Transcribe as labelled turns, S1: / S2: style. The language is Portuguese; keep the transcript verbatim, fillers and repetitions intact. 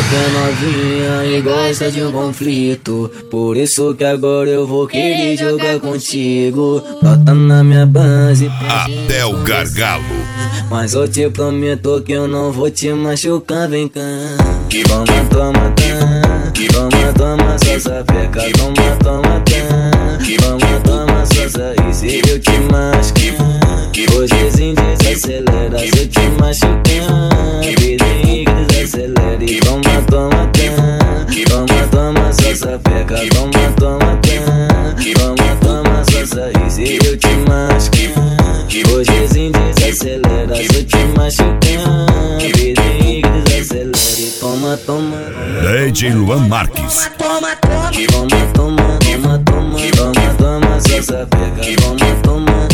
S1: que é novinha e gosta de um conflito. Por isso que agora eu vou querer jogar contigo. Bota na minha base
S2: até o gargalo.
S1: Mas eu te prometo que eu não vou te machucar, vem cá. Toma, toma, cá. Toma, toma, só sapeca. Toma, toma, cá. Toma, toma, só sair. Se eu te machucar, hoje desacelera. Se eu te machucar, vizinho que desacelere. Toma, toma, cá. Toma, toma, só sapeca. Toma, toma, cá. Toma, toma, só sair. Se eu te machucar, hoje desacelera. Se eu te machucar, vizinho que desacelere. Toma, toma,
S2: D J Luan Marques.
S1: toma, toma, toma, toma, toma, toma, toma, toma, só sapeca. Toma, toma.